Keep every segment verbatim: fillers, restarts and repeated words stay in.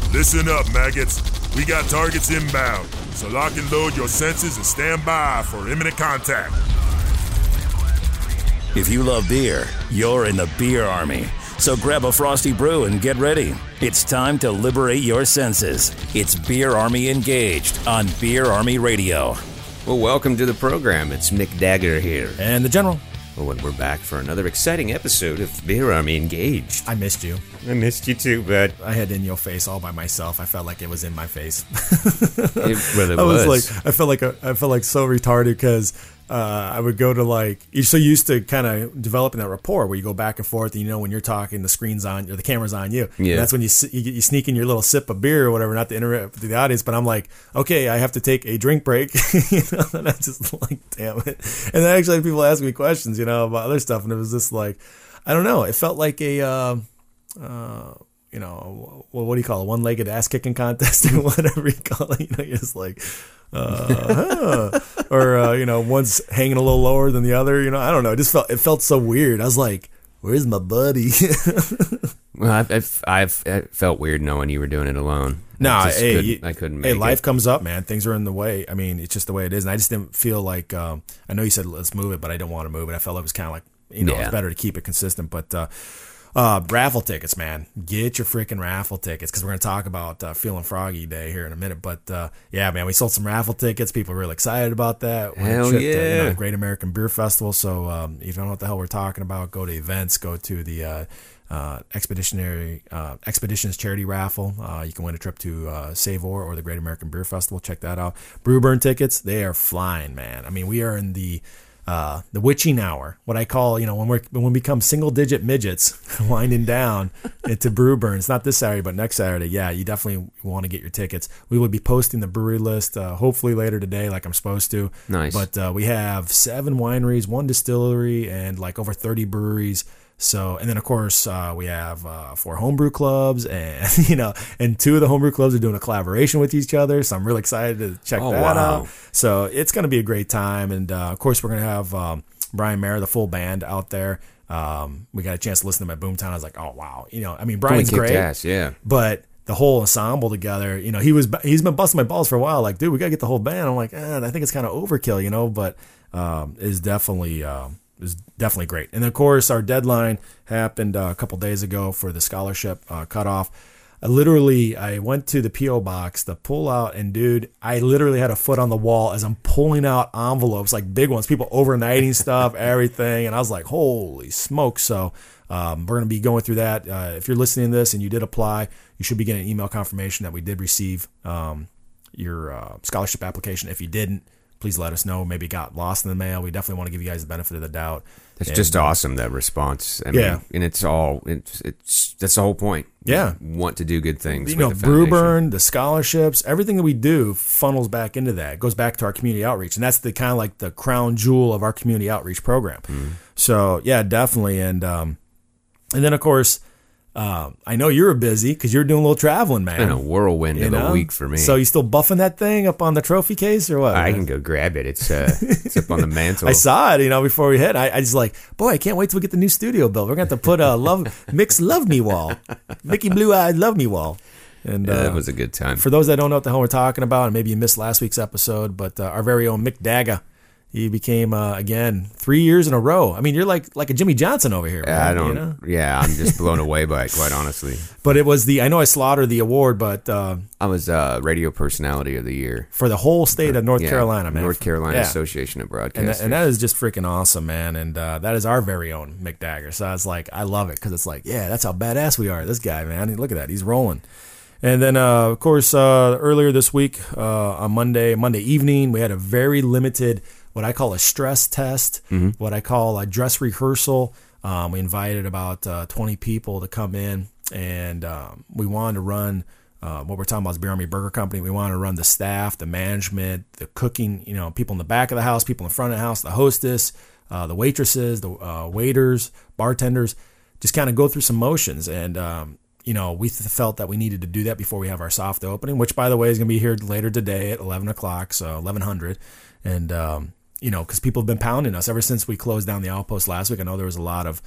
Listen up, maggots. We got targets inbound, so lock and load your senses and stand by for imminent contact. If you love beer, you're in the beer army. So grab a Frosty Brew and get ready. It's time to liberate your senses. It's Beer Army Engaged on Beer Army Radio. Well, welcome to the program. It's Mick Dagger here. And the General. Oh, and we're back for another exciting episode of Beer Army Engaged. I missed you. I missed you too, bud. I had In Your Face all by myself. I felt like it was in my face. It, well, it I was, was. like, I felt like a, I felt like so retarded because uh, I would go to like you're so used to kind of developing that rapport where you go back and forth, and you know when you're talking, the screen's on or the camera's on you. Yeah. And that's when you, you you sneak in your little sip of beer or whatever, not to interrupt the audience. But I'm like, okay, I have to take a drink break. You know, and I just like, damn it. And then actually people ask me questions, you know, about other stuff, and it was just like, I don't know. It felt like a. Uh, uh, you know, well, what do you call it? One-legged ass-kicking contest or whatever you call it. You know, you're just like, uh, huh. or, uh, you know, one's hanging a little lower than the other. You know, I don't know. It just felt, it felt so weird. I was like, where's my buddy? Well, I've, I've, I've I felt weird knowing you were doing it alone. No, I, hey, couldn't, you, I couldn't hey, make life it. comes up, man. Things are in the way. I mean, it's just the way it is. And I just didn't feel like, um, I know you said let's move it, but I didn't want to move it. I felt it was kind of like, you know, Yeah. it's better to keep it consistent. But, uh, Uh, raffle tickets, man. Get your freaking raffle tickets because we're going to talk about uh, Feeling Froggy Day here in a minute. But uh, yeah, man, we sold some raffle tickets. People are really excited about that. We're on a Hell trip to, yeah. you know, Great American Beer Festival. So um, if you don't know what the hell we're talking about, go to events, go to the uh, uh, Expeditionary uh, Expeditions Charity Raffle. Uh, you can win a trip to uh, Savor or the Great American Beer Festival. Check that out. Brewburn tickets, they are flying, man. I mean, we are in the Uh, the witching hour, what I call, you know, when we're when we become single digit midgets, winding down into Brewburn. It's not this Saturday, but next Saturday. Yeah, you definitely want to get your tickets. We will be posting the brewery list, uh, hopefully later today, like I'm supposed to. Nice. But uh, we have seven wineries, one distillery, and like over thirty breweries. So, and then of course uh, we have uh, four homebrew clubs, and you know, and two of the homebrew clubs are doing a collaboration with each other. So I'm really excited to check Oh, that wow. out. So it's going to be a great time, and uh, of course we're going to have um, Brian Mayer, the full band, out there. Um, we got a chance to listen to him at Boomtown. I was like, oh wow, you know, I mean, Brian's Kicked great, ass, yeah. but the whole ensemble together, you know, he was he's been busting my balls for a while. Like, dude, we got to get the whole band. I'm like, eh, I think it's kind of overkill, you know, but um, it's definitely. Um, It was definitely great. And of course, our deadline happened uh, a couple days ago for the scholarship uh, cutoff. I literally, I went to the P O box to pull out, and dude, I literally had a foot on the wall as I'm pulling out envelopes, like big ones, people overnighting stuff, everything. And I was like, holy smoke. So um, we're going to be going through that. Uh, if you're listening to this and you did apply, you should be getting an email confirmation that we did receive um, your uh, scholarship application. If you didn't, please let us know. Maybe it got lost in the mail. We definitely want to give you guys the benefit of the doubt. It's and, just uh, awesome, that response. I Yeah. mean, and it's all, it's, it's that's the whole point. Yeah. You want to do good things You with know, the foundation. Brewburn, the scholarships, everything that we do funnels back into that. It goes back to our community outreach. And that's the kind of like the crown jewel of our community outreach program. Mm. So, yeah, definitely. And, um, and then, of course, Uh, I know you're busy because you're doing a little traveling, man. It's been a whirlwind You of know? a week for me. So you still buffing that thing up on the trophy case or what? I can go grab it. It's uh, it's up on the mantle. I saw it, you know, before we hit. I, I just like, boy, I can't wait till we get the new studio built. We're going to have to put a love, Mick's Love Me wall. Mickey Blue Eyed Love Me wall. And Yeah, uh, that was a good time. for those that don't know what the hell we're talking about, and maybe you missed last week's episode, but uh, our very own Mick Dagger, he became, uh, again, three years in a row. I mean, you're like like a Jimmy Johnson over here, man. I don't. You know? Yeah, I'm just blown away by it, quite honestly. But it was the, I know I slaughtered the award, but uh, I was uh, Radio Personality of the Year. for the whole state of North Yeah, Carolina, man. North Carolina Yeah. Association of Broadcasters. And that, and that is just freaking awesome, man. And uh, that is our very own Mick Dagger. So I was like, I love it because it's like, yeah, that's how badass we are. This guy, man. Look at that. He's rolling. And then, uh, of course, uh, earlier this week, uh, on Monday, Monday evening, we had a very limited, what I call a stress test, Mm-hmm. what I call a dress rehearsal. Um, we invited about uh, twenty people to come in, and um, we wanted to run uh, what we're talking about is Beer Army Burger Company. We wanted to run the staff, the management, the cooking, you know, people in the back of the house, people in the front of the house, the hostess, uh, the waitresses, the uh, waiters, bartenders, just kind of go through some motions. And, um, you know, we th- felt that we needed to do that before we have our soft opening, which, by the way, is going to be here later today at eleven o'clock, so eleven hundred. And, um, you know, because people have been pounding us ever since we closed down the outpost last week. I know there was a lot of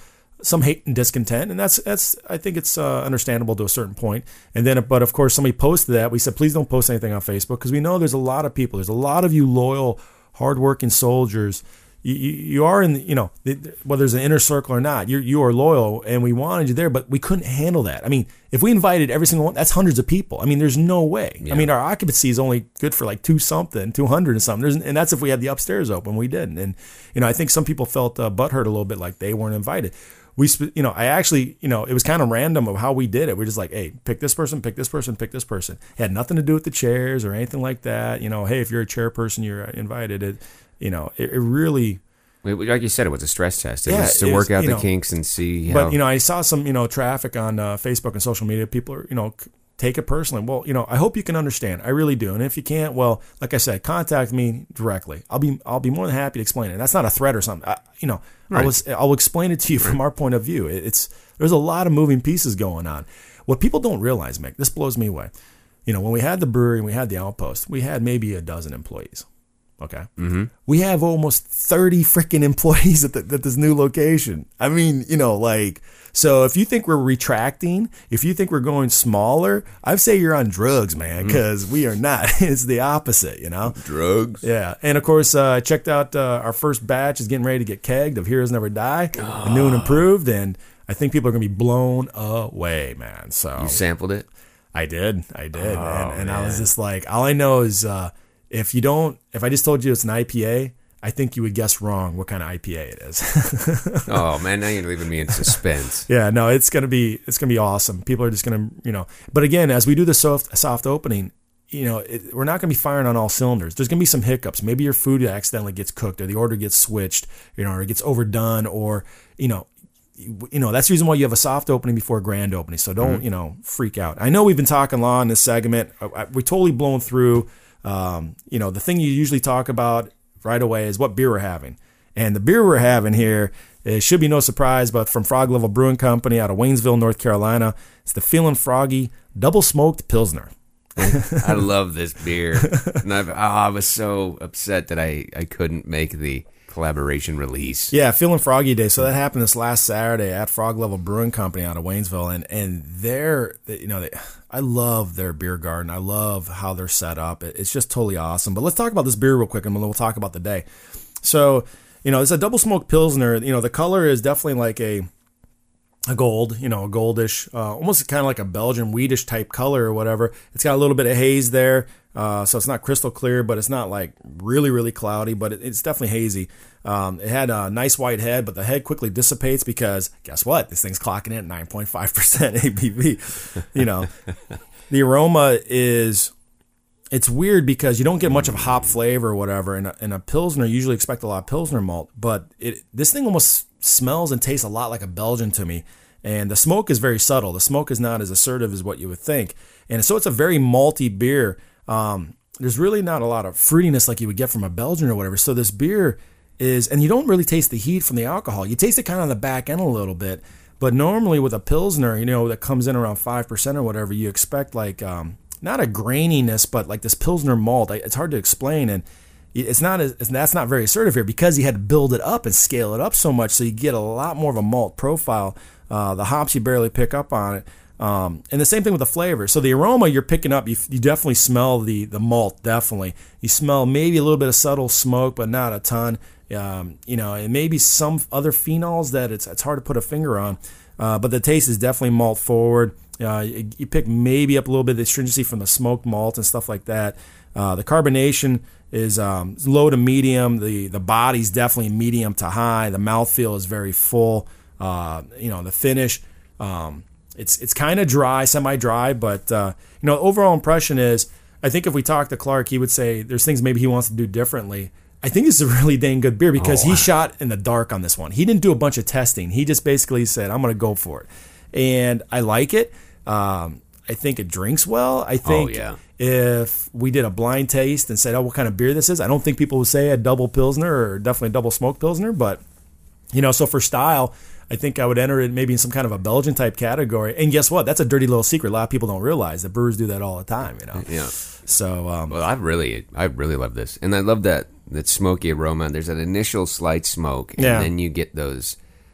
some hate and discontent, and that's that's I think it's uh, understandable to a certain point. And then, but of course, somebody posted that. We said, please don't post anything on Facebook because we know there's a lot of people. There's a lot of you loyal, hardworking soldiers. You, you, you are in, the, you know, the, whether there's an inner circle or not, you you are loyal, and we wanted you there, but we couldn't handle that. I mean, if we invited every single one, that's hundreds of people. I mean, there's no way. Yeah. I mean, our occupancy is only good for like two something, two hundred and something. There's, and that's if we had the upstairs open. We didn't. And, you know, I think some people felt uh, butthurt a little bit, like they weren't invited. We, you know, I actually, you know, it was kind of random of how we did it. We're just like, hey, pick this person, pick this person, pick this person. It had nothing to do with the chairs or anything like that. You know, hey, if you're a chairperson, you're invited. It, you know, it, it really... Like you said, it was a stress test. It yeah, was to work out the know, kinks and see how... But, you know, I saw some, you know, traffic on uh, Facebook and social media. People are, you know, take it personally. Well, you know, I hope you can understand. I really do. And if you can't, well, like I said, contact me directly. I'll be I'll be more than happy to explain it. That's not a threat or something. I, you know, right. I was, I'll explain it to you from our point of view. It's There's a lot of moving pieces going on. What people don't realize, Mick, this blows me away. You know, when we had the brewery and we had the outpost, we had maybe a dozen employees. Okay. Mm-hmm. We have almost thirty freaking employees at, the, at this new location. I mean, you know, like, so if you think we're retracting, if you think we're going smaller, I'd say you're on drugs, man, because mm. we are not. It's the opposite, you know? Drugs. Yeah. And of course, uh, I checked out uh, our first batch is getting ready to get kegged of Heroes Never Die, oh. new and improved. And I think people are going to be blown away, man. So you sampled it? I did. I did. Oh, and and man. I was just like, all I know is, uh, If you don't, if I just told you it's an I P A, I think you would guess wrong what kind of I P A it is. Oh man, now you're leaving me in suspense. Yeah, no, it's gonna be it's gonna be awesome. People are just gonna, you know. But again, as we do the soft soft opening, you know, it, we're not gonna be firing on all cylinders. There's gonna be some hiccups. Maybe your food accidentally gets cooked, or the order gets switched, you know, or it gets overdone, or you know. You know, that's the reason why you have a soft opening before a grand opening. So don't, mm-hmm. you know, freak out. I know we've been talking a lot in this segment. We're totally blown through. Um, you know, the thing you usually talk about right away is what beer we're having. And the beer we're having here, it should be no surprise, but from Frog Level Brewing Company out of Waynesville, North Carolina. It's the Feelin' Froggy Double Smoked Pilsner. I love this beer. And I've, oh, I was so upset that I, I couldn't make the collaboration release. Yeah, Feelin' Froggy Day. So that happened this last Saturday at Frog Level Brewing Company out of Waynesville, and and they're, you know, they, I love their beer garden. I love how they're set up. It, it's just totally awesome. But let's talk about this beer real quick, and then we'll talk about the day. So, you know, it's a double smoked pilsner. You know, the color is definitely like a a gold, you know, a goldish, uh, almost kind of like a Belgian wheatish type color or whatever. It's got a little bit of haze there. Uh, so it's not crystal clear, but it's not like really, really cloudy, but it, it's definitely hazy. Um, it had a nice white head, but the head quickly dissipates because guess what? This thing's clocking in at nine point five percent A B V. You know, the aroma is, it's weird because you don't get much of hop flavor or whatever. In a, in a Pilsner, you usually expect a lot of Pilsner malt, but it, this thing almost smells and tastes a lot like a Belgian to me. And the smoke is very subtle. The smoke is not as assertive as what you would think. And so it's a very malty beer. Um, there's really not a lot of fruitiness like you would get from a Belgian or whatever. So this beer is, and you don't really taste the heat from the alcohol. You taste it kind of on the back end a little bit. But normally with a Pilsner, you know, that comes in around five percent or whatever, you expect like, um, not a graininess, but like this Pilsner malt. It's hard to explain. And it's not as, that's not very assertive here because you had to build it up and scale it up so much. So you get a lot more of a malt profile. Uh, the hops, you barely pick up on it. Um, and the same thing with the flavor. So the aroma you're picking up, you, you definitely smell the, the malt, definitely. You smell maybe a little bit of subtle smoke, but not a ton. Um, you know, and maybe some other phenols that it's it's hard to put a finger on. Uh, but the taste is definitely malt forward. Uh, you, you pick maybe up a little bit of the astringency from the smoked malt and stuff like that. Uh, the carbonation is um, low to medium. The the body's definitely medium to high. The mouthfeel is very full. Uh, you know, the finish, um, it's it's kind of dry, semi-dry, but uh, you know, overall impression is, I think if we talk to Clark, he would say there's things maybe he wants to do differently. I think it's a really dang good beer because oh. he shot in the dark on this one. He didn't do a bunch of testing. He just basically said, I'm going to go for it. And I like it. Um, I think it drinks well. I think oh, yeah. if we did a blind taste and said, oh, what kind of beer this is, I don't think people would say a double Pilsner or definitely a double smoked Pilsner. But, you know, so for style, I think I would enter it maybe in some kind of a Belgian type category. And guess what? That's a dirty little secret. A lot of people don't realize that brewers do that all the time, you know? Yeah. So, um, well, I really, I really love this. And I love that, that smoky aroma. There's an initial slight smoke, and yeah. then you get those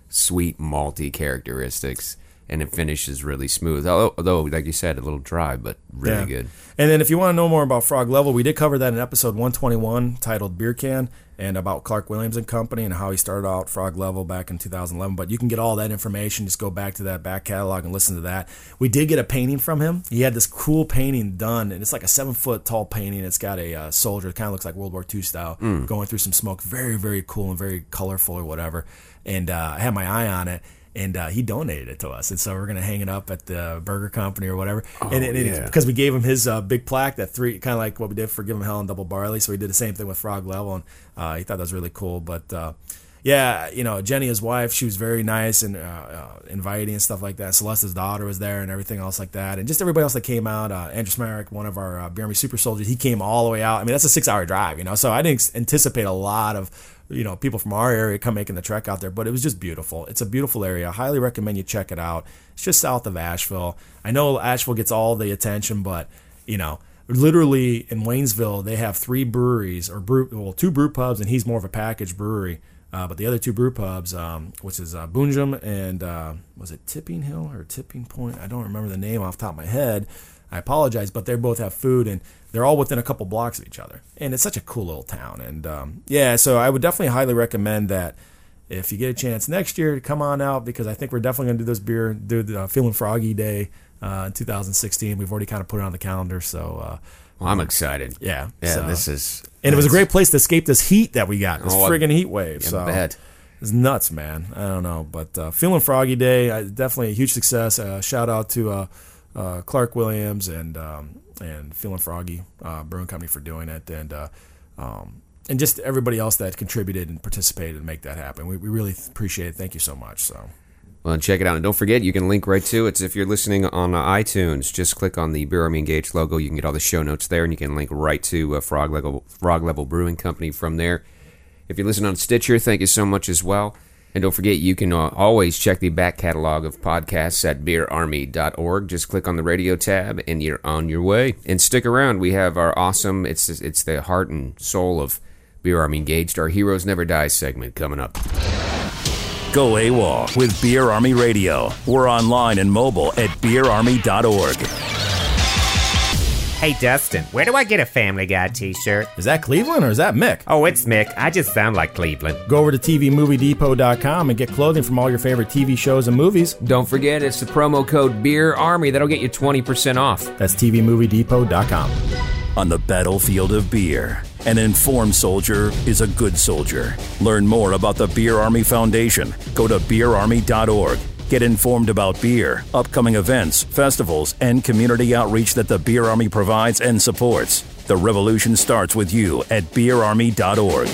sweet malty characteristics, and it finishes really smooth. Although, although like you said, a little dry, but really Yeah. good. And then if you want to know more about Frog Level, we did cover that in episode one twenty-one titled Beer Can, and about Clark Williams and Company and how he started out Frog Level back in two thousand eleven. But you can get all that information. Just go back to that back catalog and listen to that. We did get a painting from him. He had this cool painting done, and it's like a seven-foot tall painting. It's got a uh, soldier. It kind of looks like World War Two style, mm. going through some smoke. Very, very cool and very colorful or whatever. And uh, I had my eye on it. And uh, he donated it to us, and so we're gonna hang it up at the Burger Company or whatever. Oh, and, and yeah. because we gave him his uh, big plaque, that three, kind of like what we did for Give Him Hell and Double Barley. So we did the same thing with Frog Level, and uh, he thought that was really cool. But uh, yeah, you know, Jenny, his wife, she was very nice and uh, uh, inviting and stuff like that. Celeste's daughter was there and everything else like that, and just everybody else that came out. Uh, Andrew Smarek, one of our uh, Beer Army Super Soldiers, he came all the way out. I mean, that's a six-hour drive, you know. So I didn't anticipate a lot of, you know, people from our area come making the trek out there, but it was just beautiful. It's a beautiful area. I highly recommend you check it out. It's just south of Asheville. I know Asheville gets all the attention, but, you know, literally in Waynesville, they have three breweries, or brew, well, two brew pubs, and he's more of a packaged brewery. Uh, but the other two brew pubs, um, which is uh, Boonjum and, uh, was it Tipping Hill or Tipping Point? I don't remember the name off the top of my head. I apologize, but they both have food, and they're all within a couple blocks of each other. And it's such a cool little town. And, um, yeah, so I would definitely highly recommend that if you get a chance next year to come on out, because I think we're definitely going to do this beer, do the uh, Feeling Froggy Day uh, in two thousand sixteen. We've already kind of put it on the calendar, so... Uh, Well, I'm excited. Yeah. Yeah, so. this is... And it was a great place to escape this heat that we got, this Oh, I- friggin' heat wave. I so bet. It's nuts, man. I don't know. But uh, Feeling Froggy Day, uh, definitely a huge success. Uh, shout out to uh, uh, Clark Williams and um, and Feeling Froggy uh, Brewing Company for doing it. And uh, um, and just everybody else that contributed and participated to make that happen. We, we really appreciate it. Thank you so much. So. Well, and check it out. And don't forget, you can link right to it. If you're listening on uh, iTunes, just click on the Beer Army Engaged logo. You can get all the show notes there, and you can link right to uh, Frog Level Frog Level Brewing Company from there. If you're listening on Stitcher, thank you so much as well. And don't forget, you can uh, always check the back catalog of podcasts at beer army dot org. Just click on the radio tab, and you're on your way. And stick around. We have our awesome, it's it's the heart and soul of Beer Army Engaged, our Heroes Never Die segment coming up. Go AWOL with Beer Army Radio. We're online and mobile at beer army dot org. Hey, Dustin, where do I get a Family Guy t-shirt? Is that Cleveland or is that Mick? Oh, it's Mick. I just sound like Cleveland. Go over to T V movie depot dot com and get clothing from all your favorite T V shows and movies. Don't forget, it's the promo code Beer Army. That'll get you twenty percent off. That's T V movie depot dot com. On the battlefield of beer, an informed soldier is a good soldier. Learn more about the Beer Army Foundation. Go to beer army dot org. Get informed about beer, upcoming events, festivals, and community outreach that the Beer Army provides and supports. The revolution starts with you at beer army dot org.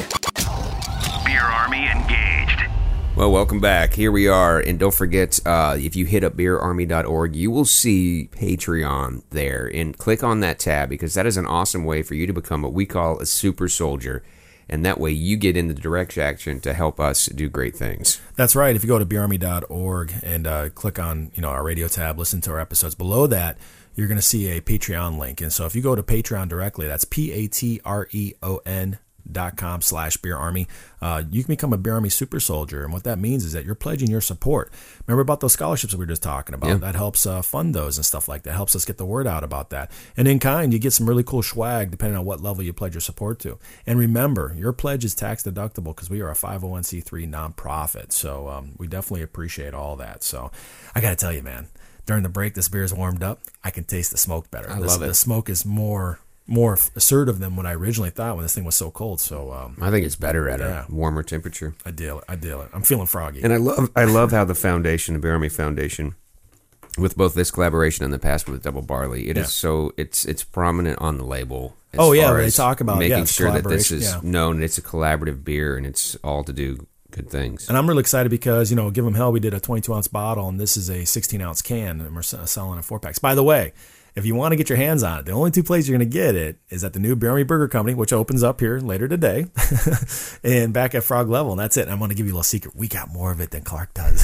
Beer Army engaged. Well, welcome back. Here we are. And don't forget, uh, if you hit up beer army dot org, you will see Patreon there. And click on that tab, because that is an awesome way for you to become what we call a super soldier. And that way you get in the direct action to help us do great things. That's right. If you go to beer army dot org and uh, click on, you know, our radio tab, listen to our episodes, below that, you're going to see a Patreon link. And so if you go to Patreon directly, that's P A T R E O N dot com slash Beer Army. Uh, you can become a Beer Army super soldier. And what that means is that you're pledging your support. Remember about those scholarships that we were just talking about? Yeah. That helps uh, fund those and stuff like that. Helps us get the word out about that. And in kind, you get some really cool swag depending on what level you pledge your support to. And remember, your pledge is tax deductible because we are a five oh one c three nonprofit. So um, we definitely appreciate all that. So I got to tell you, man, during the break, this beer is warmed up. I can taste the smoke better. I This- love it. The smoke is more more assertive than what I originally thought when this thing was so cold. So um, I think it's better at Yeah. a warmer temperature. I deal it. I deal it. I'm feeling froggy. And I love I love how the foundation, the Beer Army Foundation, with both this collaboration and the past with Double Barley, it Yeah. is so it's it's prominent on the label. As Oh, yeah, far they as talk about, making yeah, it's sure that this collaboration, is yeah. known. It's a collaborative beer, and it's all to do good things. And I'm really excited because, you know, Give 'em Hell, we did a twenty-two ounce bottle, and this is a sixteen ounce can, and we're s- selling in four packs. By the way, if you want to get your hands on it, the only two places you're going to get it is at the new Beer Army Burger Company, which opens up here later today, and back at Frog Level, and that's it. And I'm going to give you a little secret. We got more of it than Clark does.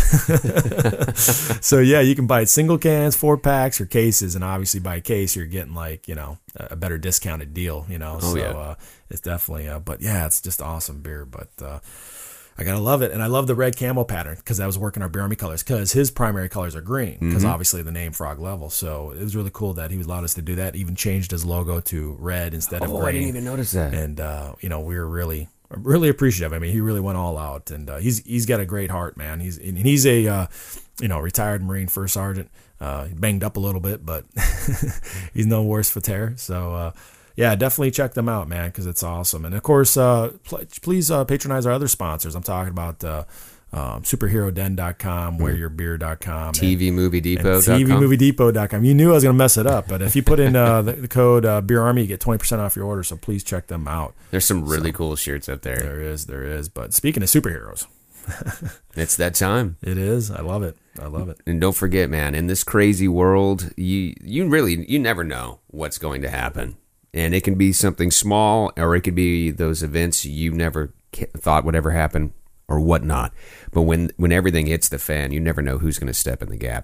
So, yeah, you can buy it single cans, four packs, or cases, and obviously by a case, you're getting, like, you know, a better discounted deal, you know. Oh, so yeah. uh, it's definitely, uh, but, yeah, it's just awesome beer. But, uh, I gotta love it. And I love the red camo pattern because I was working our Beer Army colors because his primary colors are green because Mm-hmm. obviously the name Frog Level. So it was really cool that he allowed us to do that. Even changed his logo to red instead of Oh, green. I didn't even notice that. And uh, you know, we were really, really appreciative. I mean, he really went all out, and uh, he's he's got a great heart, man. He's and he's a uh, you know retired Marine first sergeant. Uh, he banged up a little bit, but he's no worse for tear. So. Uh, Yeah, definitely check them out, man, because it's awesome. And, of course, uh, pl- please uh, patronize our other sponsors. I'm talking about uh, um, superhero den dot com, wear your beer dot com, T V movie depot dot com. T V movie depot dot com. You knew I was going to mess it up, but if you put in uh, the, the code uh, Beer Army, you get twenty percent off your order, so please check them out. There's some really So, cool shirts up there. There is, there is. But speaking of superheroes, It's that time. it is. I love it. I love it. And don't forget, man, in this crazy world, you you really you never know what's going to happen. And it can be something small, or it could be those events you never ca- thought would ever happen, or whatnot. But when when everything hits the fan, you never know who's going to step in the gap.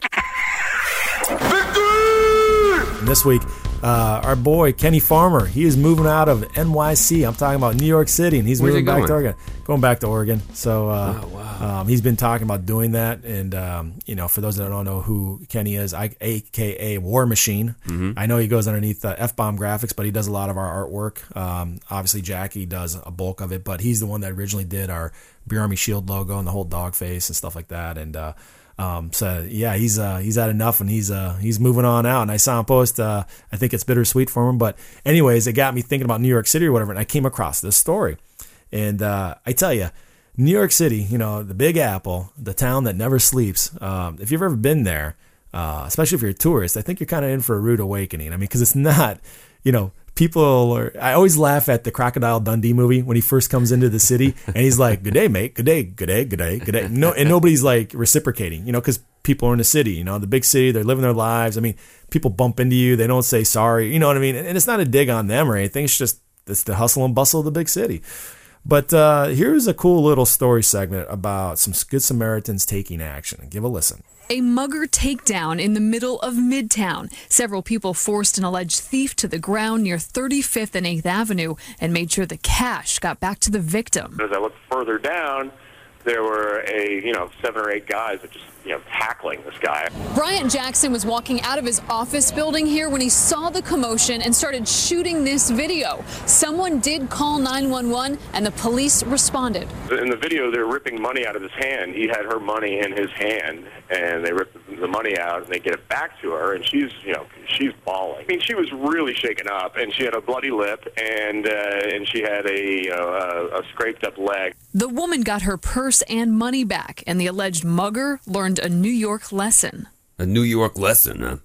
And this week, uh, our boy Kenny Farmer, he is moving out of N Y C. I'm talking about New York City, and he's Where's moving he back going? to Oregon. Going back to Oregon. So uh, Oh, wow. um, he's been talking about doing that. And, um, you know, for those that don't know who Kenny is, I, A K A War Machine. Mm-hmm. I know he goes underneath uh, F-Bomb Graphics, but he does a lot of our artwork. Um, obviously, Jackie does a bulk of it, but he's the one that originally did our Beer Army Shield logo and the whole dog face and stuff like that. And, uh, Um, so yeah, he's uh, he's had enough, and he's uh, he's moving on out. And I saw him post. Uh, I think it's bittersweet for him, but anyways, it got me thinking about New York City or whatever. And I came across this story, and uh, I tell you, New York City, you know, the Big Apple, the town that never sleeps. Um, if you've ever been there, uh, especially if you're a tourist, I think you're kind of in for a rude awakening. I mean, because it's not, you know. People are, I always laugh at the Crocodile Dundee movie when he first comes into the city and he's like, good day, mate. Good day, good day, good day, good day. No, and nobody's like reciprocating, you know, because people are in the city, you know, the big city, they're living their lives. I mean, people bump into you. They don't say sorry. You know what I mean? And it's not a dig on them or anything. It's just, it's the hustle and bustle of the big city. But uh, here's a cool little story segment about some Good Samaritans taking action. Give a listen. A mugger takedown in the middle of Midtown. Several people forced an alleged thief to the ground near thirty-fifth and eighth Avenue and made sure the cash got back to the victim. As I looked further down, there were a, you know, seven or eight guys that just, you know, tackling this guy. Bryant Jackson was walking out of his office building here when he saw the commotion and started shooting this video. Someone did call nine one one and the police responded. In the video, they're ripping money out of his hand. He had her money in his hand, and they rip the money out, and they get it back to her, and she's, you know, she's bawling. I mean, she was really shaken up, and she had a bloody lip, and uh, and she had a, you know, a, a scraped up leg. The woman got her purse and money back, and the alleged mugger learned a New York lesson. A New York lesson, huh?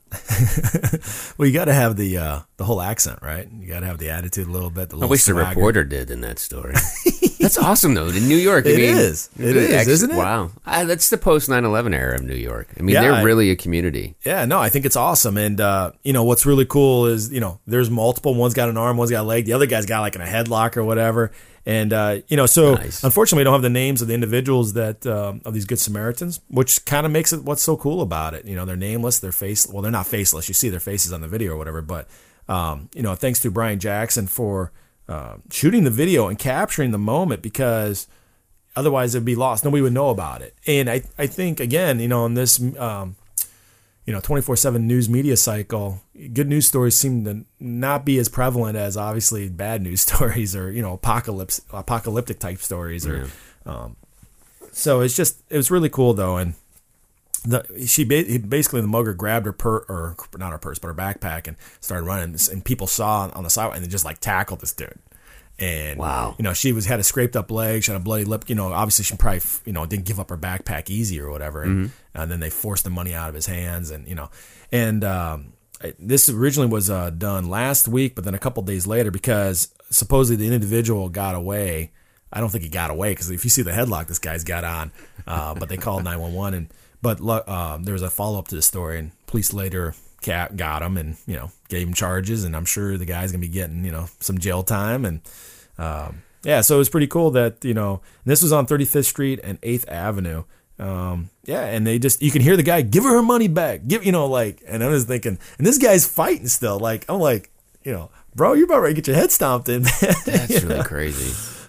Well, you got to have the uh, the whole accent, right? You got to have the attitude a little bit. The I little wish the swagger. reporter did in that story. That's awesome, though. In New York, I It mean, is. It the is, ex- isn't it? Wow, uh, that's the post nine eleven era of New York. I mean, Yeah, they're I- really a community. Yeah, no, I think it's awesome. And, uh, you know, what's really cool is, you know, there's multiple. One's got an arm, one's got a leg. The other guy's got like in a headlock or whatever. And, uh, you know, so Nice. unfortunately, we don't have the names of the individuals that, um, of these Good Samaritans, which kind of makes it what's so cool about it. You know, they're nameless, they're face, well, they're not faceless. You see their faces on the video or whatever. But, um, you know, thanks to Brian Jackson for uh, shooting the video and capturing the moment because otherwise it'd be lost. Nobody would know about it. And I, I think, again, you know, in this, um, you know, twenty-four seven news media cycle, good news stories seem to not be as prevalent as obviously bad news stories or, you know, apocalypse, apocalyptic type stories. Or, um, so it's just, it was really cool though. And the, she ba- basically, the mugger grabbed her purse, or not her purse, but her backpack and started running. And people saw on the sidewalk and they just like tackled this dude. And, Wow. you know, she was had a scraped up leg, she had a bloody lip. You know, obviously she probably, you know, didn't give up her backpack easy or whatever. And, and then they forced the money out of his hands. And, you know, and um, this originally was uh, done last week, but then a couple days later, because supposedly the individual got away. I don't think he got away because if you see the headlock this guy's got on, uh, but they called nine one one. And, but um, there was a follow up to the story, and police later cat got him and, you know, gave him charges, and I'm sure the guy's gonna be getting, you know, some jail time. And um, yeah, so it was pretty cool that, you know, this was on thirty-fifth Street and eighth Avenue. Um, yeah, and they just, you can hear the guy, give her her money back, give, you know, like, and I was thinking, and this guy's fighting still, like, I'm like, you know, bro, you're about ready to get your head stomped in, man. That's You really know? crazy.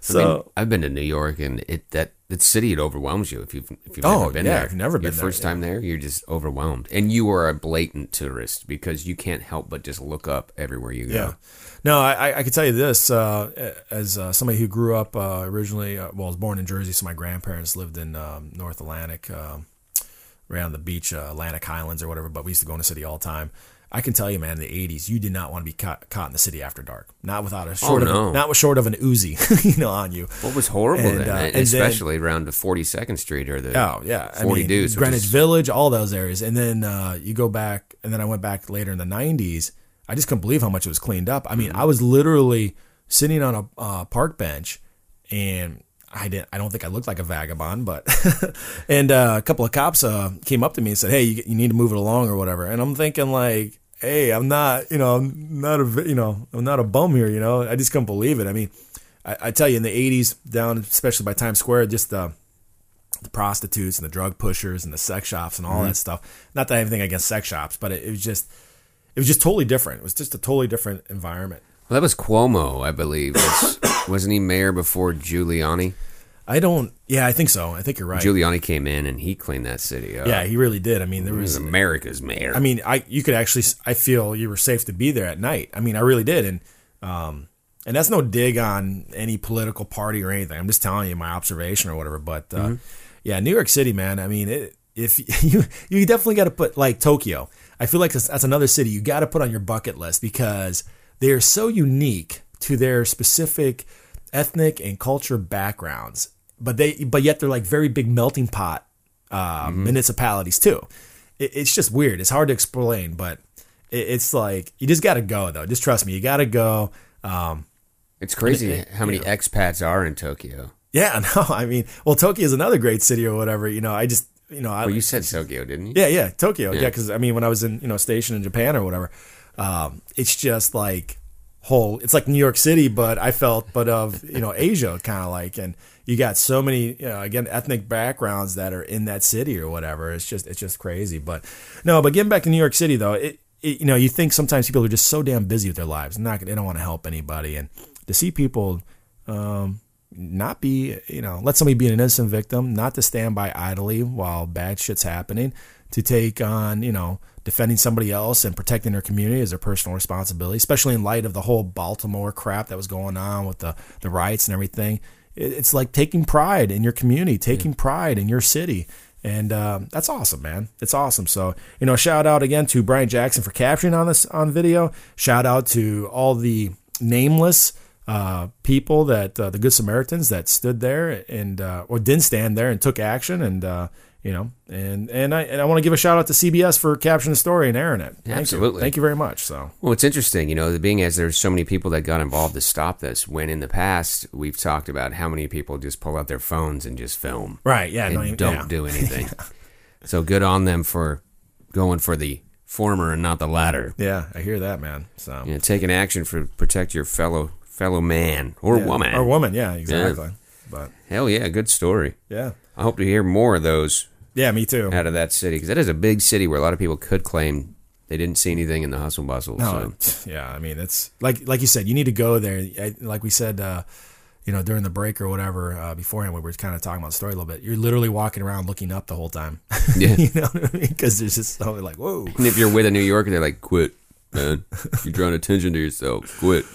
So I mean, I've been to New York, and it that that city it overwhelms you if you've if you've Oh, never been yeah, there. if you've never been your there, first time there, you're just overwhelmed, and you are a blatant tourist because you can't help but just look up everywhere you go. yeah. No, I, I- I can tell you this uh, as uh, somebody who grew up uh, originally. Uh, well, I was born in Jersey, so my grandparents lived in um, North Atlantic, um, around the beach, uh, Atlantic Highlands or whatever. But we used to go in the city all the time. I can tell you, man, in the eighties, you did not want to be caught, caught in the city after dark. Not without a short Oh, of no. a, not with short of an Uzi, you know, on you. What was horrible And, then, uh, and and especially around the forty-second Street or the Oh yeah, I forty mean, Deuce, which Greenwich is- Village, all those areas, and then uh, you go back, and then I went back later in the nineties. I just couldn't believe how much it was cleaned up. I mean, I was literally sitting on a uh, park bench, and I didn't. I don't think I looked like a vagabond, but and uh, a couple of cops uh, came up to me and said, "Hey, you, you need to move it along or whatever." And I'm thinking like, "Hey, I'm not, you know, I'm not a, vi- you know, I'm not a bum here, you know." I just couldn't believe it. I mean, I, I tell you, in the eighties, down especially by Times Square, just uh, the prostitutes and the drug pushers and the sex shops and all Mm-hmm. that stuff. Not that I have anything against sex shops, but it, it was just, it was just totally different. It was just a totally different environment. Well, that was Cuomo, I believe. That's, wasn't he mayor before Giuliani? I don't. Yeah, I think so. I think you're right. Giuliani came in and he cleaned that city up. Yeah, he really did. I mean, there He was. was America's mayor. I mean, I you could actually. I feel you were safe to be there at night. I mean, I really did, and um, and that's no dig on any political party or anything. I'm just telling you my observation or whatever. But uh, Mm-hmm. yeah, New York City, man. I mean, it, if you you definitely got to put like Tokyo. I feel like that's, that's another city you got to put on your bucket list because they are so unique to their specific ethnic and culture backgrounds. But they, but yet they're like very big melting pot uh, municipalities too. It, it's just weird. It's hard to explain, but it, it's like you just got to go though. Just trust me, you got to go. Um, it's crazy it- how many yeah. expats are in Tokyo. yeah, no, I mean, well, Tokyo is another great city or whatever. You know, I just, you know, I, Well, you said Tokyo, didn't you? yeah, yeah, Tokyo, yeah, Yeah. because I mean, when I was in, you know, stationed in Japan or whatever, um, it's just like whole. It's like New York City, but I felt, but of you know, Asia, kind of like, and you got so many, you know, again, ethnic backgrounds that are in that city or whatever. It's just, it's just crazy. But no, but getting back to New York City though, it, it you know, you think sometimes people are just so damn busy with their lives, not, they don't want to help anybody, and to see people. Um, not be, you know, let somebody be an innocent victim, not to stand by idly while bad shit's happening, to take on, you know, defending somebody else and protecting their community as their personal responsibility, especially in light of the whole Baltimore crap that was going on with the, the riots and everything. It, it's like taking pride in your community, taking pride in your city. And um, that's awesome, man. It's awesome. So, you know, shout out again to Brian Jackson for capturing on this on video. Shout out to all the nameless uh, people that uh, the Good Samaritans that stood there and uh, or didn't stand there and took action, and uh, you know, and and I and I want to give a shout out to C B S for capturing the story and airing it. Thank Absolutely. you. Thank you very much. So, Well, it's interesting, you know, being as there's so many people that got involved to stop this, when in the past we've talked about how many people just pull out their phones and just film. right, yeah, And no, you- don't yeah. do anything. So good on them for going for the former and not the latter. Yeah, I hear that, man. So, You know, taking action for protect your fellow fellow man or yeah. woman. or woman, yeah, exactly. But Hell yeah, good story. yeah, I hope to hear more of those yeah, me too. out of that city, because that is a big city where a lot of people could claim they didn't see anything in the hustle bustle. No, So. yeah, I mean, it's like like you said, you need to go there. I, like we said, uh, you know, during the break or whatever uh, beforehand, we were kind of talking about the story a little bit. You're literally walking around looking up the whole time. Yeah. you know what I mean? Because there's just so like, whoa. And if you're with a New Yorker, they're like, quit, man. You're drawing attention to yourself. Quit.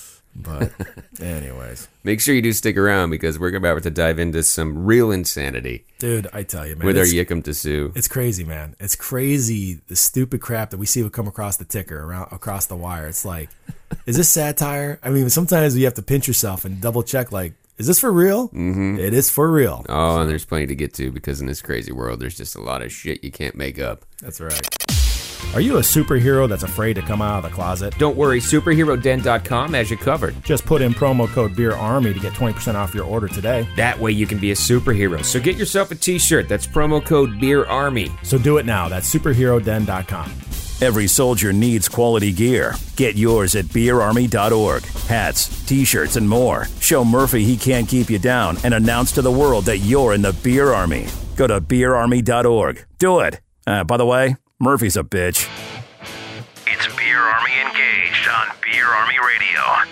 But anyways, Make sure you do stick around, because we're about to dive into some real insanity dude, I tell you, man, with our it's, Yikum to Sue. it's crazy, man. It's crazy the stupid crap that we see would come across the ticker around across the wire. It's like, is this satire? I mean, sometimes you have to pinch yourself and double check. Like, is this for real? Mm-hmm. It is for real. Oh, and there's plenty to get to, because in this crazy world, there's just a lot of shit you can't make up. That's right. Are you a superhero that's afraid to come out of the closet? Don't worry, superhero den dot com has you covered. Just put in promo code BeerArmy to get twenty percent off your order today. That way you can be a superhero. So get yourself a t-shirt. That's promo code BeerArmy. So do it now. That's superhero den dot com. Every soldier needs quality gear. Get yours at beer army dot org. Hats, t-shirts, and more. Show Murphy he can't keep you down and announce to the world that you're in the Beer Army. Go to beer army dot org. Do it. Uh, by the way, Murphy's a bitch. It's Beer Army Engaged on Beer Army Radio.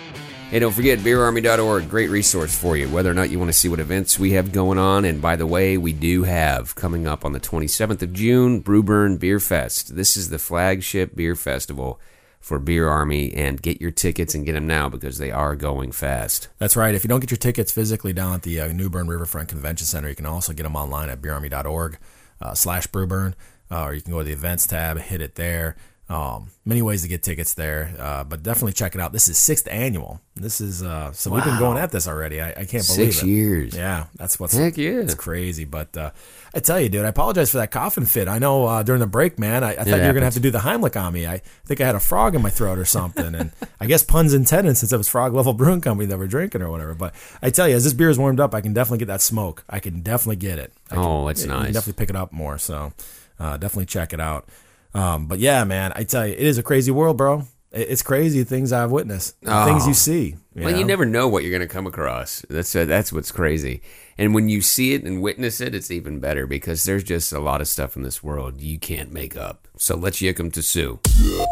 Hey, don't forget, beer army dot org, great resource for you, whether or not you want to see what events we have going on. And by the way, we do have, coming up on the twenty-seventh of June, Brewburn Beer Fest. This is the flagship beer festival for Beer Army, and get your tickets and get them now because they are going fast. That's right. If you don't get your tickets physically down at the uh, New Bern Riverfront Convention Center, you can also get them online at beer army dot org uh, slash Brewburn, uh, or you can go to the events tab, hit it there. Um, many ways to get tickets there, uh, but definitely check it out. This is sixth annual. This is uh, so wow. We've been going at this already. I, I can't believe it. Six years. Yeah, that's what's heck yeah. It's crazy. But uh, I tell you, dude, I apologize for that coughing fit. I know uh, during the break, man, I, I thought you were gonna have to do the Heimlich on me. I think I had a frog in my throat or something, and I guess puns intended since it was Frog Level Brewing Company that we're drinking or whatever. But I tell you, as this beer is warmed up, I can definitely get that smoke. I can definitely get it. I can, oh, it's you nice. can definitely pick it up more. So uh, definitely check it out. Um, but yeah, man, I tell you, it is a crazy world, bro. It's crazy things I've witnessed, oh. things you see. You well, know? You never know what you're going to come across. That's uh, that's what's crazy. And when you see it and witness it, it's even better because there's just a lot of stuff in this world you can't make up. So let's yick 'em to Sue.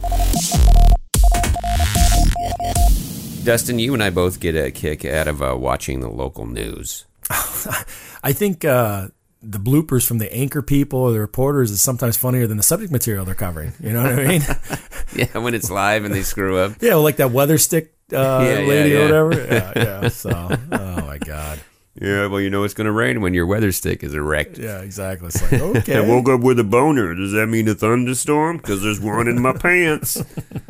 Dustin, you and I both get a kick out of uh, watching the local news. I think uh, the bloopers from the anchor people or the reporters is sometimes funnier than the subject material they're covering. You know what I mean? Yeah, when it's live and they screw up. Yeah, well, like that weather stick uh, yeah, lady yeah, or yeah. whatever. Yeah, yeah. So, oh my God. Yeah, well, you know it's going to rain when your weather stick is erect. Yeah, exactly. It's like, okay. I woke up with a boner. Does that mean a thunderstorm? Because there's one in my pants.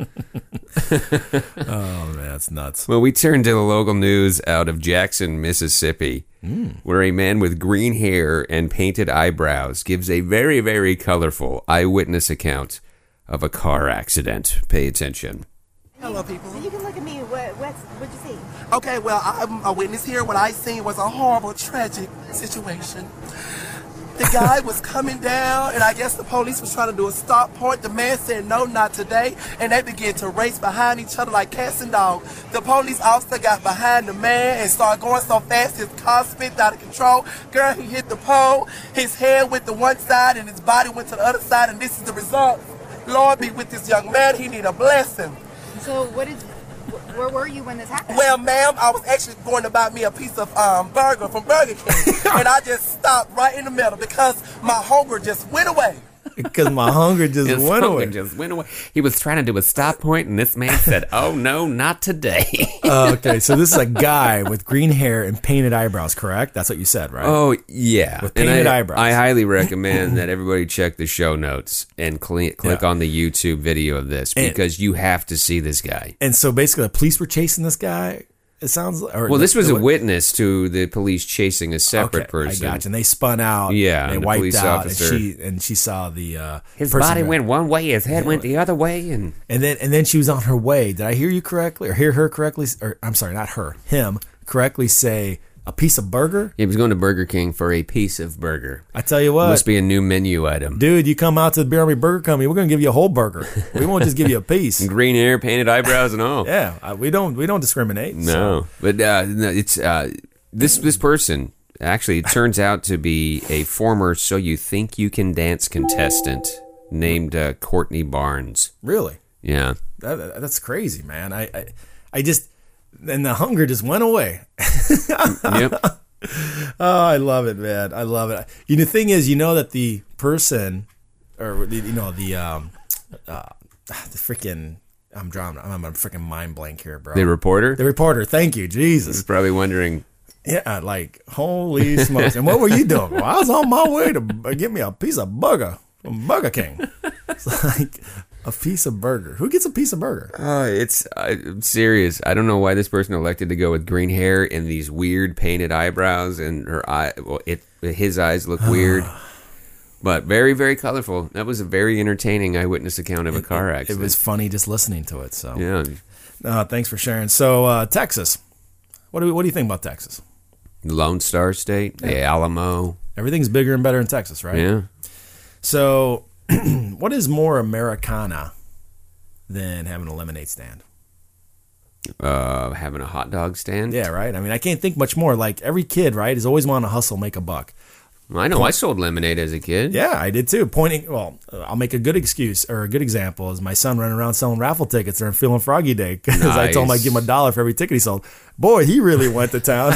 Oh, man, that's nuts. Well, we turn to the local news out of Jackson, Mississippi, mm. where a man with green hair and painted eyebrows gives a very, very colorful eyewitness account of a car accident. Pay attention. Hello, people. You can look at me. What, what's, what'd you see? Okay, well, I'm a witness here. What I seen was a horrible, tragic situation. The guy was coming down, and I guess the police was trying to do a stop point. The man said, no, not today, and they began to race behind each other like cats and dogs. The police officer got behind the man and started going so fast his car spit out of control. Girl, he hit the pole. His head went to one side, and his body went to the other side, and this is the result. Lord be with this young man. He need a blessing. So what is... Where were you when this happened? Well, ma'am, I was actually going to buy me a piece of um, burger from Burger King, and I just stopped right in the middle because my hunger just went away. Because my hunger just His went hunger away. just went away. He was trying to do a stop point, and this man said, "Oh no, not today." uh, okay, so this is a guy with green hair and painted eyebrows, correct? That's what you said, right? Oh yeah, with painted and I, eyebrows. I highly recommend that everybody check the show notes and cl- click Yeah. on the YouTube video of this because and, you have to see this guy. And so basically, the police were chasing this guy. It sounds or well. This was the, a witness to the police chasing a separate okay, person. I got you. And they spun out. Yeah, and they the wiped police out, officer. and she and she saw the uh, his person body that, went one way, his head went the other way, and and then and then she was on her way. Did I hear you correctly, or hear her correctly? Or I'm sorry, not her, him correctly say a piece of burger. He was going to Burger King for a piece of burger. I tell you what, must be a new menu item, dude. You come out to the Beer Army Burger Company, we're gonna give you a whole burger. We won't just give you a piece. Green hair, painted eyebrows, and all. Yeah, we don't we don't discriminate. No, so. but uh, no, it's uh, this this person actually it turns out to be a former "So You Think You Can Dance" contestant named uh, Courtney Barnes. Really? Yeah. That, that's crazy, man. I, I I just and the hunger just went away. Yep. Oh, I love it, man. I love it. You know, the thing is, you know that the person, or you know the um, uh, the freaking. I'm drawing. I'm a freaking mind blank here, bro. The reporter. The reporter. Thank you, Jesus. He's probably wondering. Yeah, like holy smokes! And what were you doing? Well, I was on my way to get me a piece of burger from Burger King. It's like a piece of burger. Who gets a piece of burger? Oh, it's uh, I'm serious. I don't know why this person elected to go with green hair and these weird painted eyebrows, and her eye. Well, it his eyes look weird, but very very colorful. That was a very entertaining eyewitness account of a car it, it, accident. It was funny just listening to it. So yeah. Uh, thanks for sharing. So uh, Texas, what do we, what do you think about Texas? Lone Star State, the Alamo. Everything's bigger and better in Texas, right? Yeah. So, what is more Americana than having a lemonade stand? Uh, having a hot dog stand? Yeah, right? I mean, I can't think much more. Like, every kid, right, is always wanting to hustle, make a buck. I know. I sold lemonade as a kid. Yeah, I did too. Pointing, well, I'll make a good excuse or a good example is my son running around selling raffle tickets during Feeling Froggy Day because nice. I told him I'd give him a dollar for every ticket he sold. Boy, he really went to town.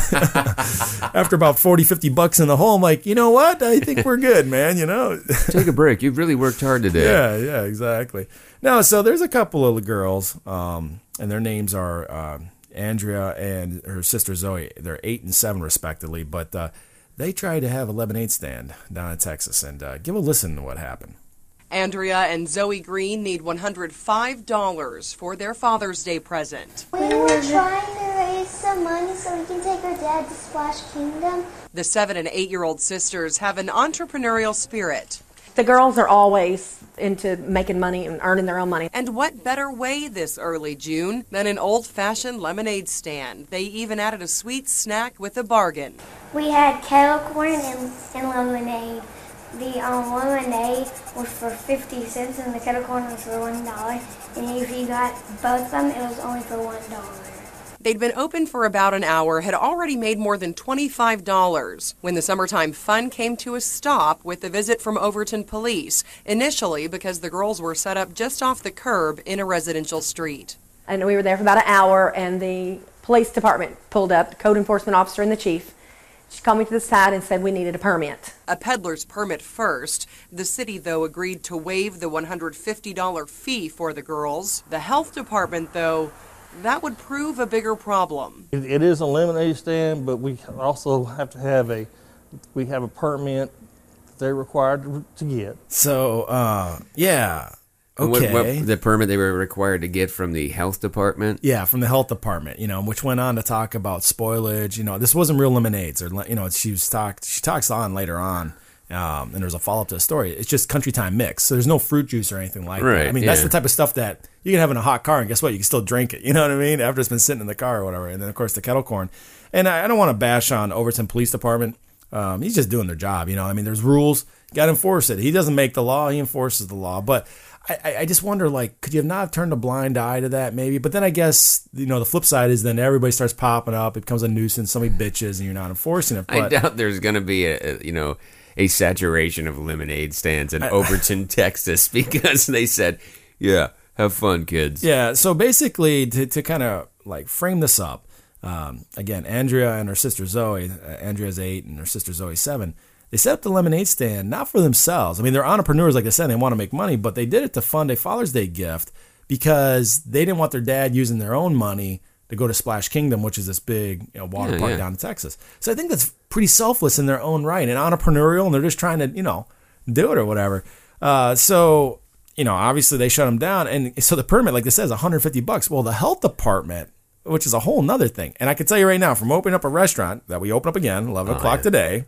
After about forty, fifty bucks in the hole, I'm like, you know what? I think we're good, man. You know, take a break. You've really worked hard today. Yeah, yeah, exactly. No, so there's a couple of the girls, um, and their names are uh, Andrea and her sister Zoe. They're eight and seven respectively, but. Uh, They tried to have a lemonade stand down in Texas, and uh, give a listen to what happened. Andrea and Zoe Green need one hundred five dollars for their Father's Day present. We were trying to raise some money so we can take our dad to Splash Kingdom. The seven and eight-year-old sisters have an entrepreneurial spirit. The girls are always into making money and earning their own money. And what better way this early June than an old-fashioned lemonade stand? They even added a sweet snack with a bargain. We had kettle corn and, and lemonade. The um, lemonade was for fifty cents and the kettle corn was for one dollar. And if you got both of them, it was only for one dollar. They'd been open for about an hour, had already made more than twenty-five dollars when the summertime fun came to a stop with a visit from Overton Police, initially because the girls were set up just off the curb in a residential street. And we were there for about an hour, and the police department pulled up, the code enforcement officer and the chief. She called me to the side and said we needed a permit. A peddler's permit first. The city, though, agreed to waive the one hundred fifty dollars fee for the girls. The health department, though, that would prove a bigger problem. It, it is a lemonade stand, but we also have to have a, we have a permit that they're required to, to get. So, uh, yeah, okay. What, what, the permit they were required to get from the health department? Yeah, from the health department, you know, which went on to talk about spoilage. You know, this wasn't real lemonades, or you know, she was talked. She talks on later on. Um, and there's a follow-up to the story. It's just country time mix. So there's no fruit juice or anything like right, that. I mean, yeah. that's the type of stuff that you can have in a hot car, and guess what? You can still drink it. You know what I mean? After it's been sitting in the car or whatever. And then, of course, the kettle corn. And I, I don't want to bash on Overton Police Department. Um, he's just doing their job. You know, I mean, there's rules. You got to enforce it. He doesn't make the law. He enforces the law. But I, I just wonder, like, could you have not turned a blind eye to that maybe? But then I guess, you know, the flip side is then everybody starts popping up. It becomes a nuisance. Somebody bitches, and you're not enforcing it. But I doubt there's going to be a, a, you know, a saturation of lemonade stands in Overton, Texas, because they said, yeah, have fun, kids. Yeah, so basically, to, to kind of like frame this up, um, again, Andrea and her sister Zoe, uh, Andrea's eight and her sister Zoe's seven, they set up the lemonade stand not for themselves. I mean, they're entrepreneurs, like I said, they want to make money, but they did it to fund a Father's Day gift because they didn't want their dad using their own money to go to Splash Kingdom, which is this big you know, water yeah, park yeah. down in Texas. So I think that's pretty selfless in their own right and entrepreneurial, and they're just trying to, you know, do it or whatever. Uh, so, you know, obviously they shut them down. And so the permit, like this says, one hundred fifty bucks. Well, the health department, which is a whole nother thing. And I can tell you right now, from opening up a restaurant that we open up again, eleven o'clock yeah. today,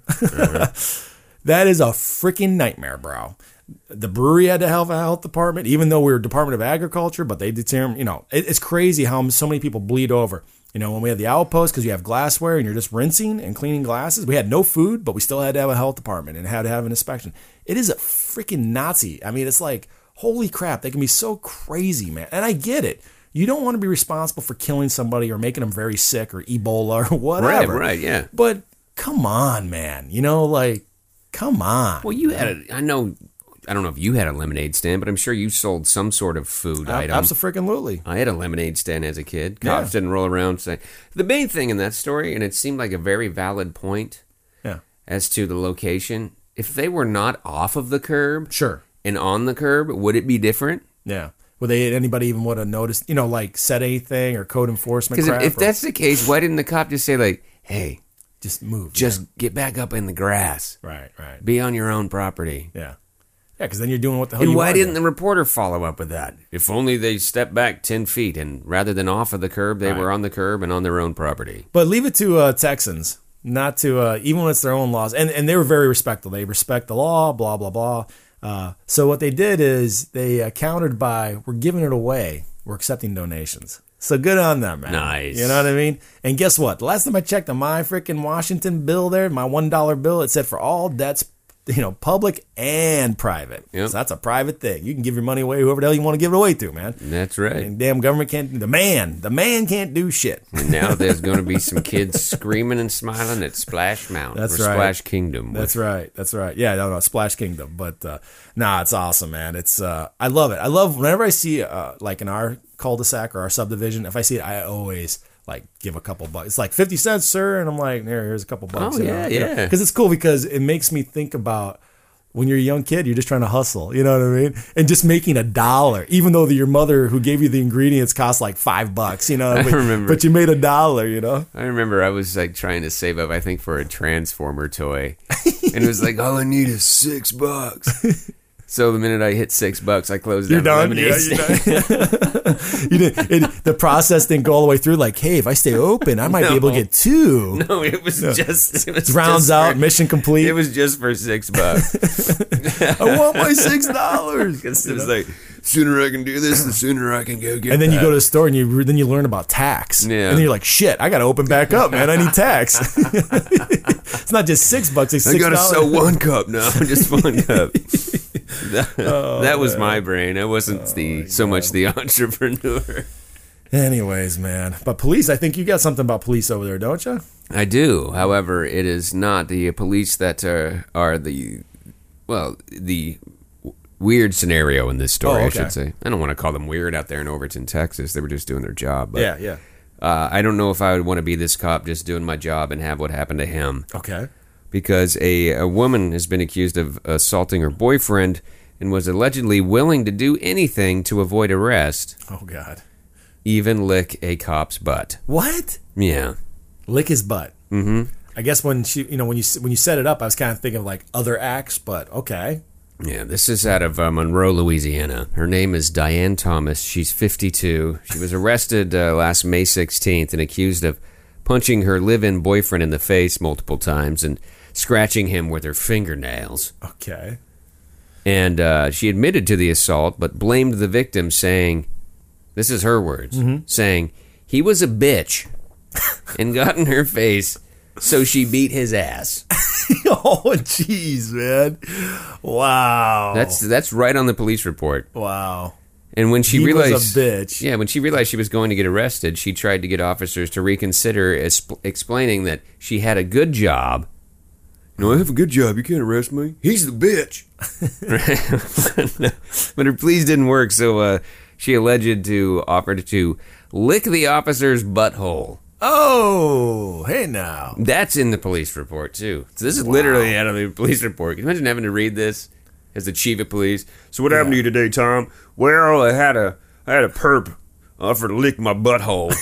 mm-hmm. that is a freaking nightmare, bro. The brewery had to have a health department, even though we were Department of Agriculture, but they determined, you know, it, it's crazy how so many people bleed over. You know, when we had the outpost, because you have glassware and you're just rinsing and cleaning glasses, we had no food, but we still had to have a health department and had to have an inspection. It is a freaking Nazi. I mean, it's like, holy crap, they can be so crazy, man. And I get it. You don't want to be responsible for killing somebody or making them very sick or Ebola or whatever. Right, right, yeah. But come on, man. You know, like, come on. Well, you had a, I know... I don't know if you had a lemonade stand, but I'm sure you sold some sort of food uh, item. Absolutely. I had a lemonade stand as a kid. Cops yeah. didn't roll around saying... The main thing in that story, and it seemed like a very valid point yeah. as to the location, if they were not off of the curb sure, and on the curb, would it be different? Yeah. Would they, anybody even would have noticed, you know, like said anything or code enforcement Because crap? if, if or, that's the case, why didn't the cop just say, like, hey... Just move. Just yeah. get back up in the grass. Right, right. Be on your own property. Yeah. Yeah, because then you're doing what the hell and you why want didn't to. the reporter follow up with that? If only they stepped back ten feet and rather than off of the curb, they right. were on the curb and on their own property. But leave it to uh, Texans, not to, uh, even when it's their own laws. And, and they were very respectful. They respect the law, blah, blah, blah. Uh, so what they did is they uh, countered by, we're giving it away. We're accepting donations. So good on them, man. Nice. You know what I mean? And guess what? The last time I checked on my freaking Washington bill there, my one dollar bill, it said for all debts you know, public and private. Yep. So that's a private thing. You can give your money away whoever the hell you want to give it away to, man. That's right. And damn government can't. The man, the man can't do shit. And now there's going to be some kids screaming and smiling at Splash Mountain That's or right. Splash Kingdom. That's right. That's right. Yeah, no, no, Splash Kingdom. But uh, nah, it's awesome, man. It's uh, I love it. I love whenever I see uh, like in our cul-de-sac or our subdivision. If I see it, I always like give a couple bucks. It's like fifty cents, sir, and I'm like, here, here's a couple bucks. Oh, you know? yeah, You know? yeah. Because it's cool because it makes me think about. When you're a young kid, you're just trying to hustle, you know what I mean? And just making a dollar, even though the, your mother who gave you the ingredients cost like five bucks, you know? I but, remember. But you made a dollar, you know? I remember I was like trying to save up, I think, for a Transformer toy. And it was like, all I need is six bucks. So the minute I hit six bucks, I closed You're down done. the Yeah, lemonade you're done. you did, it, the process didn't go all the way through. Like, hey, if I stay open, I might No. be able to get two. No, it was No. just it was It rounds just out, for- mission complete. It was just for six bucks. I want my six dollars. It was like, sooner I can do this, the sooner I can go get And then you that. go to the store and you then you learn about tax. Yeah. And then you're like, shit, I got to open back up, man. I need tax. It's not just six bucks. It's I six gotta dollars. sell one cup now, just one cup. That, Oh, that was man. my brain. I wasn't the so much the entrepreneur. Anyways, man. But police, I think you got something about police over there, don't you? I do. However, it is not the police that are, are the, well, the weird scenario in this story, Oh, I okay. should say. I don't want to call them weird out there in Overton, Texas. They were just doing their job. But, Yeah, yeah. Uh, I don't know if I would want to be this cop just doing my job and have what happened to him. Okay. Because a, a woman has been accused of assaulting her boyfriend and was allegedly willing to do anything to avoid arrest, Oh, God. even lick a cop's butt. What? Yeah. Lick his butt. Mm-hmm. I guess when she, you know, when you when you set it up, I was kind of thinking of like other acts, but okay. Yeah, this is out of uh, Monroe, Louisiana. Her name is Diane Thomas. She's fifty-two. She was arrested uh, last May sixteenth and accused of punching her live-in boyfriend in the face multiple times and scratching him with her fingernails. Okay. And uh, she admitted to the assault, but blamed the victim, saying, this is her words, Mhm. saying, he was a bitch and got in her face, so she beat his ass. Oh, jeez, man. Wow. That's that's right on the police report. Wow. And when she He was a realized, bitch. yeah, when she realized she was going to get arrested, she tried to get officers to reconsider, exp- explaining that she had a good job. No, I have a good job. You can't arrest me. He's the bitch. But her pleas didn't work, so uh, she alleged to offered to lick the officer's butthole. Oh, hey now. That's in the police report too. So this is literally out of the police report. Can you imagine having to read this as the chief of police? So what happened to you today, Tom? Well, I had a I had a perp offer to lick my butthole.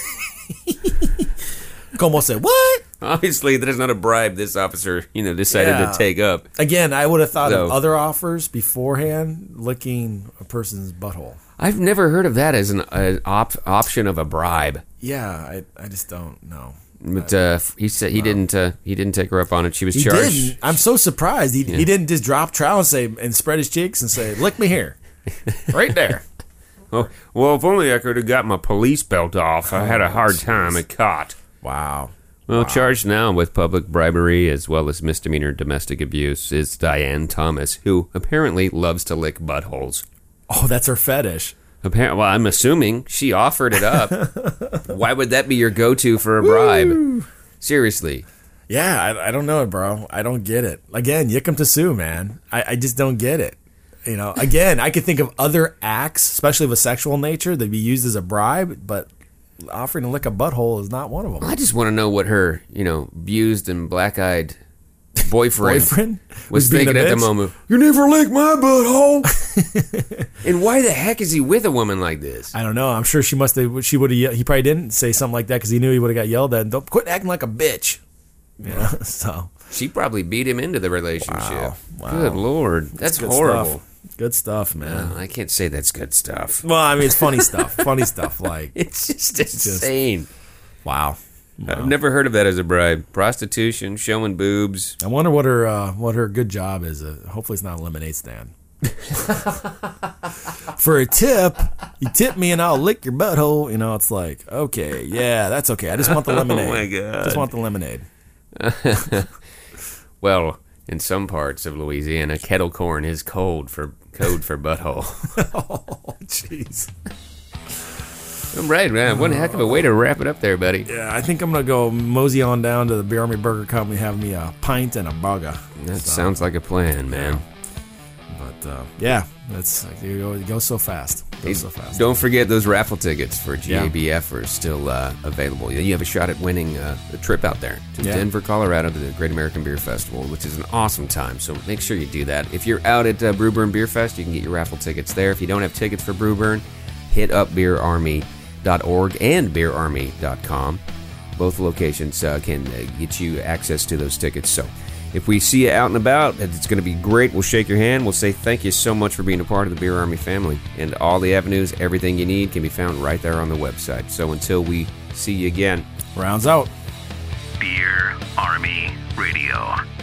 Como said, what? Obviously, that is not a bribe this officer, you know, decided Yeah. to take up. Again, I would have thought of So- other offers beforehand, licking a person's butthole. I've never heard of that as an, an op- option of a bribe. Yeah, I, I just don't know. But uh, he said he didn't. Uh, he didn't take her up on it. She was He charged. didn't. I'm so surprised. He, Yeah. he didn't just drop trowel and say and spread his cheeks and say, "Lick me here, right there." Oh, well, if only I could have got my police belt off. I had a hard time at caught. Wow. Well, charged now with public bribery as well as misdemeanor domestic abuse is Diane Thomas, who apparently loves to lick buttholes. Oh, that's her fetish. Apparently, well, I'm assuming she offered it up. Why would that be your go-to for a bribe? Woo. Seriously. Yeah, I, I don't know, bro. I don't get it. Again, Yickum to Sue, man. I, I just don't get it. You know, again, I could think of other acts, especially of a sexual nature, that'd be used as a bribe, but offering to lick a butthole is not one of them. I just want to know what her, you know, abused and black-eyed boyfriend, Boyfriend? was Was being thinking a at the bitch? moment. You never licked my butthole. And why the heck is he with a woman like this? I don't know. I'm sure she must have. She would have. He probably didn't say something like that because he knew he would have got yelled at. Don't quit acting like a bitch. Yeah. So She probably beat him into the relationship. Wow. Wow. Good Lord. That's good horrible. stuff. Good stuff, man. No, I can't say that's good stuff. Well, I mean, it's funny stuff. Funny stuff. Like It's just it's just- insane. wow. I've never heard of that as a bribe. Prostitution, showing boobs. I wonder what her uh, what her good job is. Uh, hopefully, it's not a lemonade stand. For a tip, you tip me and I'll lick your butthole. You know, it's like, okay, yeah, that's okay. I just want the lemonade. Oh my God. Just want the lemonade. Well, In some parts of Louisiana, kettle corn is cold for code for butthole. Oh, jeez. All right, man. One heck of a way to wrap it up there, buddy. Yeah, I think I'm going to go mosey on down to the Beer Army Burger Company, have me a pint and a burger. That So, sounds like a plan, man. But, uh, yeah, that's it goes, it goes so fast. It goes so fast. Don't forget those raffle tickets for G A B F Yeah. are still uh, available. You have a shot at winning uh, a trip out there to Yeah. Denver, Colorado, to the Great American Beer Festival, which is an awesome time. So make sure you do that. If you're out at uh, Brewburn Beer Fest, you can get your raffle tickets there. If you don't have tickets for Brewburn, hit up beer army dot org and beer army dot com. Both locations uh, can uh, get you access to those tickets. So if we see you out and about, it's going to be great. We'll shake your hand. We'll say thank you so much for being a part of the Beer Army family. And all the avenues, everything you need can be found right there on the website. So until we see you again, rounds out. Beer Army Radio.